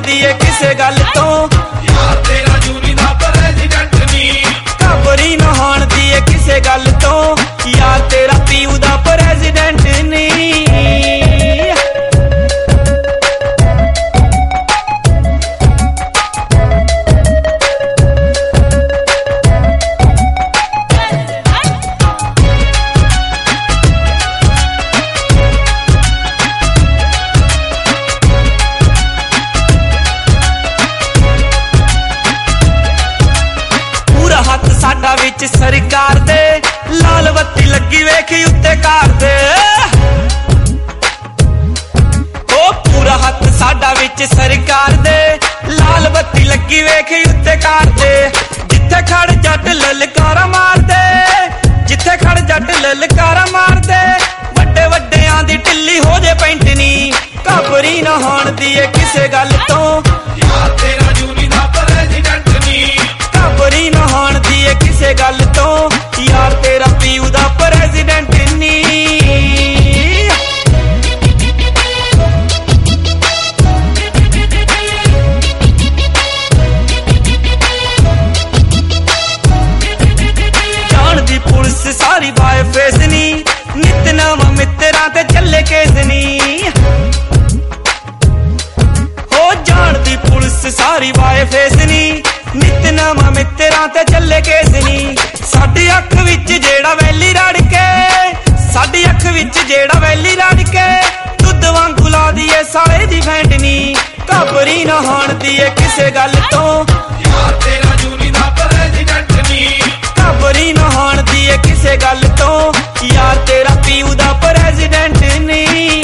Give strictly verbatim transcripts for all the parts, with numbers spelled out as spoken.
हाणदी है किसे गल तो यार तेरा यूनी दा प्रेसिडेंट नी घबरी ना हाणदी है किसे गल तो यार तेरा पीऊ दा प्रेसिडेंट नी साडा विच सरकार दे लाल बत्ती लगी वेखी उत्ते कार दे ओ पूरा हथ साडा विच सरकार दे लाल बत्ती लगी वेखी उत्ते कार दे जिथे खड़ जट ललकारा मार दे जिथे खड़ जट ललकारा मार दे वड्डे वड्डियां दी टिल्ली हो जे पैंटनी घबरी ना हाणदी है किसे गल तो यार तेरा यूनी दा प्रेसिडेंट नी घबरी ना हाणदी है किसे गल तो यार तेरा पीऊ दा प्रेसिडेंट नी जान दी पुलिस सारी बाय फेस नी नित नवा मित्रा ते चले केस नी हो जान दी पुलिस सारी बाय फेस नी नित नवा मित्रा ते चले केस नी साडी अख विच जेड़ा वैली रड़ के साडी अख विच जेड़ा वैली रड़ के दुध वांगू ला दिए साले दी फैंटनी घबरी ना हाणदी है किसे गल तो यार तेरा यूनी दा प्रेसिडेंट नी घबरी ना हाणदी है किसे गल तो यार तेरा पीऊ दा प्रेसिडेंट नी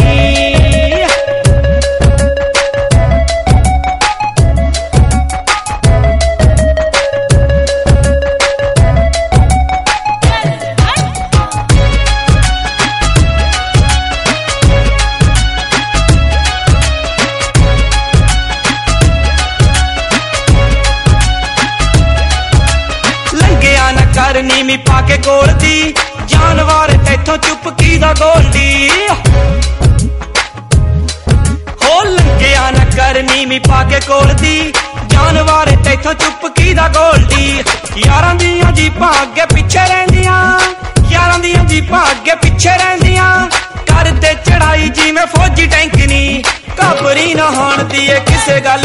नीमी पाके गोल दी जानवर तैथों चुप की दा गोल्डी हो लंघिया न कर नीमी पाके गोल दी जानवर तैथों चुप की दा गोल्डी यारां दियां जीपां अगे पिछे रहिंदियां यारां दियां जीपां अगे पिछे रहिंदियां करदे चढ़ाई जिवें फौजी टैंक नी घबरी ना हाणदी है किसे गल